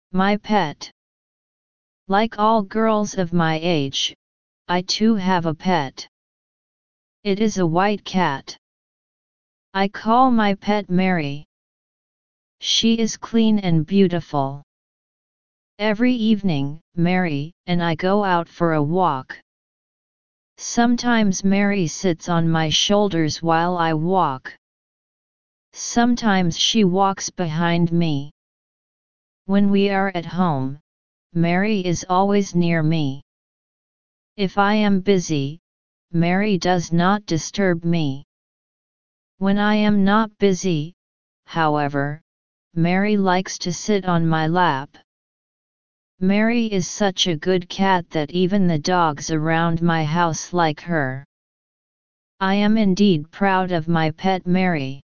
My pet. Like all girls of my age, I too have a pet. It is a white cat. I call my pet Mary. She is clean and beautiful. Every evening, Mary and I go out for a walk. Sometimes Mary sits on my shoulders while I walk. Sometimes she walks behind me. When we are at home, Mary is always near me. If I am busy, Mary does not disturb me. When I am not busy, however, Mary likes to sit on my lap. Mary is such a good cat that even the dogs around my house like her. I am indeed proud of my pet Mary.